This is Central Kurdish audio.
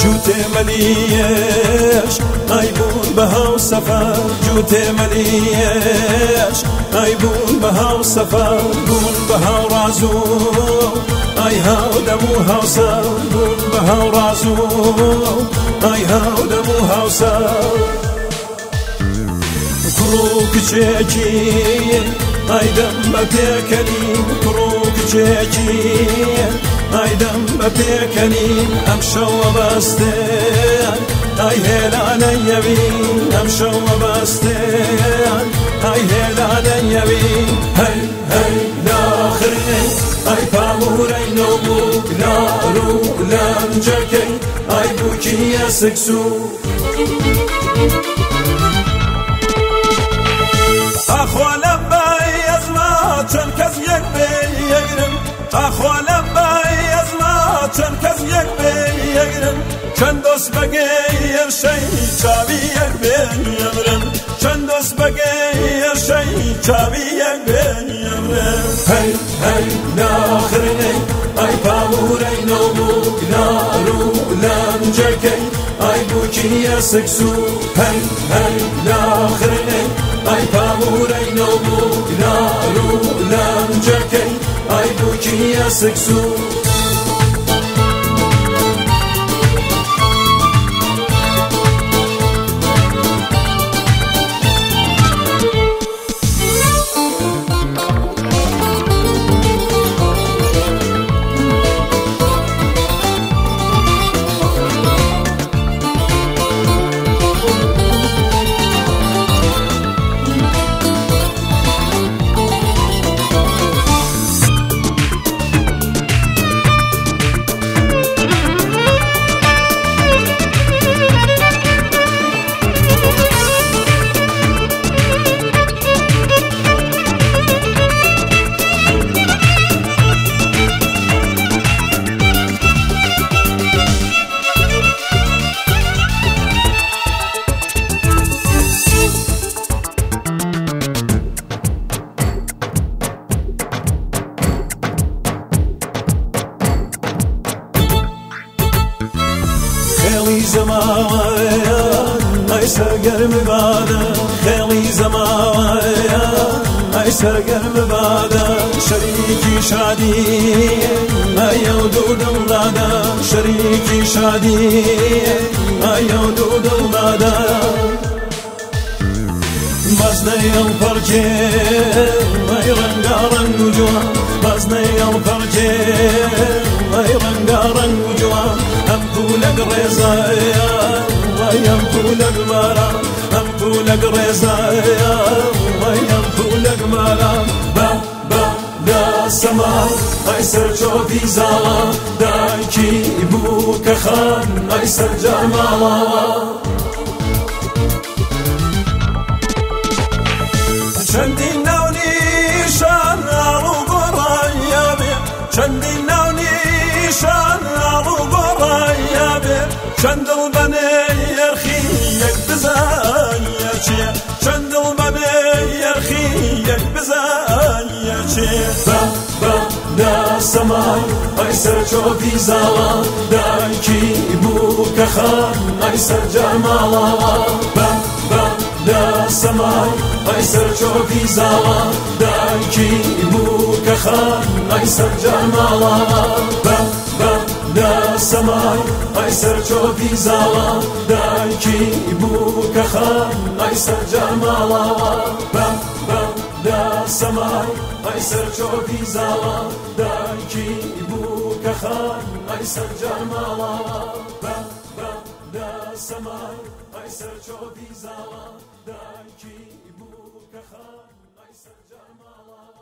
جوتي مليش ايبون بها وسفر جوتي مليش ايبون بها وسفر بون بها ورازو اي هاو دموها وسر بون بها ورازو اي هاو دموها وسر كروك تشيكي اي دم بتكلي كروك تشيكي اي دم بتكلي امشى وبستان اي هلا يبين امشى وبستان اي هلا يبين هي هي لاخري اي فاموري نوبوك نارو لانجكي اي بوكي يا سكسو اخو لبای از ما چند کس یک بیگرم اخو لبای از ما چند کس یک بیگرم چند دوست بگیر شی چاوی یک بیگرم چند دوست بگیر شی چاوی یک بیگرم هی هی ناخرنی ای پاموری نوبوک نارو لانجکی ای بوکی سکسو هی هی ناخرنی ای پاموری نوبوک نارو لانجکی ای بوکی سکسو خیلی زمان ای سرگرم بادا خیلی زمان ای سرگرم بادا شریکی شادی ایو دودم دادا شریکی شادی ایو دودم دادا بازنیم پرچه ای رنگارنگ جوان بازنیم پرچه ای رنگارنگ جوان هم طولك رزايا ويم طولك مرا هم طولك رزايا ويم طولك مرا با با دا سما اي سر شوفي زالا دايكي بوك خان اي سر جمالا چندی نونی شان آلو قرایا بی چندی نونی شان آلو قرایا بی چندل بنی یرخی یک بزایا چیه چندل بنی یرخی یک بزایا چیه با با دا سمای ای سر چوبی زالا دایکی بوک خان ای سر جمالا با با دا سمای ای سر چوبی زالا دایکی بوک خان ای سر جمالا با با دا سمای ای سر چوبی زالا دایکی بوک خان ای سر جمالا با با دا سمای ای سر چوبی زالا دایکی بوک خان ای سر جمالا با با دا سمای ای سر چوبی زالا دایکی بوک خان ای سر جمالا